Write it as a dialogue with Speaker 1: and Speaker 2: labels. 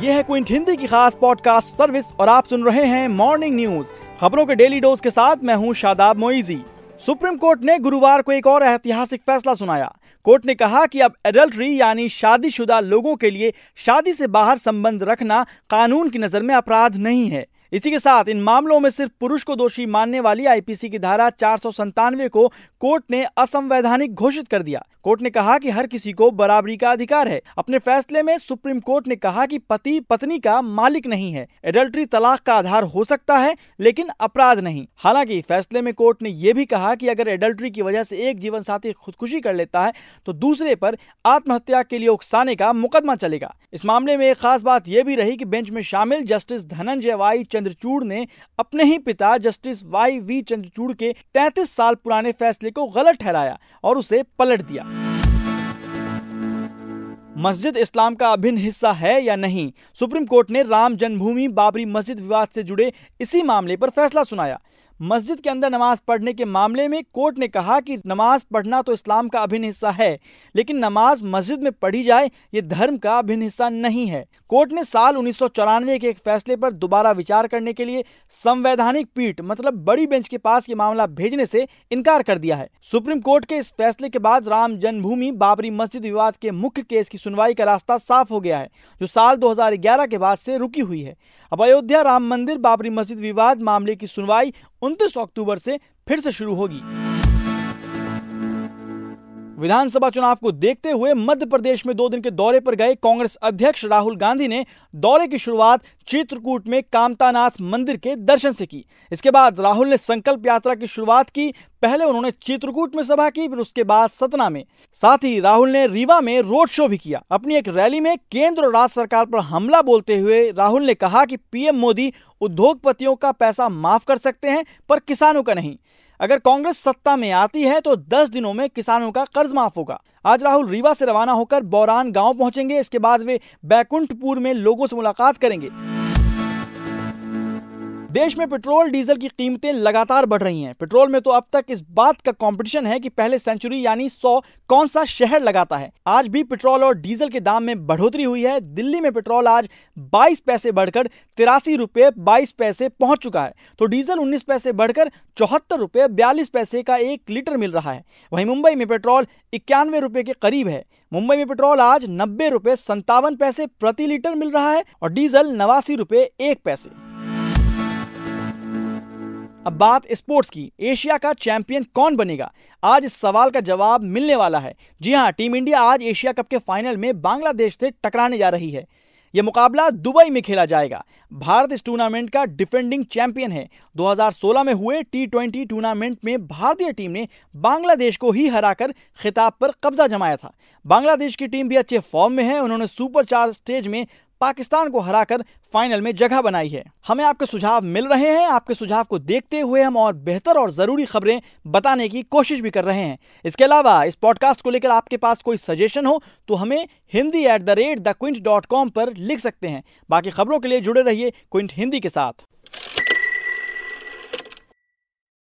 Speaker 1: ये है क्विंट हिंदी की खास पॉडकास्ट सर्विस और आप सुन रहे हैं मॉर्निंग न्यूज, खबरों के डेली डोज के साथ मैं हूं शादाब मोइजी। सुप्रीम कोर्ट ने गुरुवार को एक और ऐतिहासिक फैसला सुनाया। कोर्ट ने कहा कि अब एडल्ट्री यानी शादीशुदा लोगों के लिए शादी से बाहर संबंध रखना कानून की नजर में अपराध नहीं है। इसी के साथ इन मामलों में सिर्फ पुरुष को दोषी मानने वाली आईपीसी की धारा 497 को कोर्ट ने असंवैधानिक घोषित कर दिया। कोर्ट ने कहा कि हर किसी को बराबरी का अधिकार है। अपने फैसले में सुप्रीम कोर्ट ने कहा कि पति पत्नी का मालिक नहीं है। एडल्ट्री तलाक का आधार हो सकता है लेकिन अपराध नहीं। हालांकि फैसले में कोर्ट ने यह भी कहा कि अगर एडल्ट्री की वजह से एक जीवन साथी खुदकुशी कर लेता है तो दूसरे पर आत्महत्या के लिए उकसाने का मुकदमा चलेगा। इस मामले में एक खास बात यह भी रही कि बेंच में शामिल जस्टिस धनंजय वाई चंद्रचूड़ ने अपने ही पिता जस्टिस वाई वी चंद्रचूड़ के 33 साल पुराने फैसले को गलत ठहराया और उसे पलट दिया। मस्जिद इस्लाम का अभिन्न हिस्सा है या नहीं? सुप्रीम कोर्ट ने राम जन्मभूमि बाबरी मस्जिद विवाद से जुड़े इसी मामले पर फैसला सुनाया। मस्जिद के अंदर नमाज पढ़ने के मामले में कोर्ट ने कहा कि नमाज पढ़ना तो इस्लाम का अभिन्न हिस्सा है, लेकिन नमाज मस्जिद में पढ़ी जाए ये धर्म का अभिन्न हिस्सा नहीं है। कोर्ट ने साल 1994 के एक फैसले पर दोबारा विचार करने के लिए संवैधानिक पीठ मतलब बड़ी बेंच के पास ये मामला भेजने से इनकार कर दिया है। सुप्रीम कोर्ट के इस फैसले के बाद राम जन्मभूमि बाबरी मस्जिद विवाद के मुख्य केस की सुनवाई का रास्ता साफ हो गया है, जो साल 2011 के बाद से रुकी हुई है। अब अयोध्या राम मंदिर बाबरी मस्जिद विवाद मामले की सुनवाई 29 अक्टूबर से फिर से शुरू होगी। विधानसभा चुनाव को देखते हुए मध्य प्रदेश में 2 दिन के दौरे पर गए कांग्रेस अध्यक्ष राहुल गांधी ने दौरे की शुरुआत चित्रकूट में कामतानाथ मंदिर के दर्शन से की। इसके बाद राहुल ने संकल्प यात्रा की शुरुआत की। पहले उन्होंने चित्रकूट में सभा की, फिर उसके बाद सतना में। साथ ही राहुल ने रीवा में रोड शो भी किया। अपनी एक रैली में केंद्र और राज्य सरकार पर हमला बोलते हुए राहुल ने कहा कि पीएम मोदी उद्योगपतियों का पैसा माफ कर सकते हैं पर किसानों का नहीं। अगर कांग्रेस सत्ता में आती है तो 10 दिनों में किसानों का कर्ज माफ होगा। आज राहुल रीवा से रवाना होकर बौरान गांव पहुंचेंगे। इसके बाद वे बैकुंठपुर में लोगों से मुलाकात करेंगे। देश में पेट्रोल डीजल की कीमतें लगातार बढ़ रही हैं। पेट्रोल में तो अब तक इस बात का कंपटीशन है कि पहले सेंचुरी यानी 100 कौन सा शहर लगाता है। आज भी पेट्रोल और डीजल के दाम में बढ़ोतरी हुई है। दिल्ली में पेट्रोल आज 22 पैसे बढ़कर 83 रुपये 22 पैसे पहुंच चुका है, तो डीजल 19 पैसे बढ़कर 74 रुपये 42 पैसे का 1 लीटर मिल रहा है। वहीं मुंबई में पेट्रोल 91 रुपये के करीब है। मुंबई में पेट्रोल आज 90 रुपये 57 पैसे प्रति लीटर मिल रहा है और डीजल 89 रुपये 1 पैसे। अब बात स्पोर्ट्स की। एशिया का चैंपियन कौन बनेगा? आज इस सवाल का जवाब मिलने वाला है। जी हां, टीम इंडिया आज एशिया कप के फाइनल में बांग्लादेश से टकराने जा रही है। यह मुकाबला दुबई में खेला जाएगा। भारत इस टूर्नामेंट का डिफेंडिंग चैंपियन है। 2016 में हुए T20 टूर्नामेंट में भारतीय टीम ने बांग्लादेश को ही हराकर खिताब पर कब्जा जमाया था। बांग्लादेश की टीम भी अच्छे फॉर्म में है। उन्होंने सुपर 4 स्टेज में पाकिस्तान को हराकर फाइनल में जगह बनाई है। हमें आपके सुझाव मिल रहे हैं। आपके सुझाव को देखते हुए हम और बेहतर और जरूरी खबरें बताने की कोशिश भी कर रहे हैं। इसके अलावा इस पॉडकास्ट को लेकर आपके पास कोई सजेशन हो तो हमें hindi@thequint.com पर लिख सकते हैं। बाकी खबरों के लिए जुड़े रहिए क्विंट हिंदी के साथ।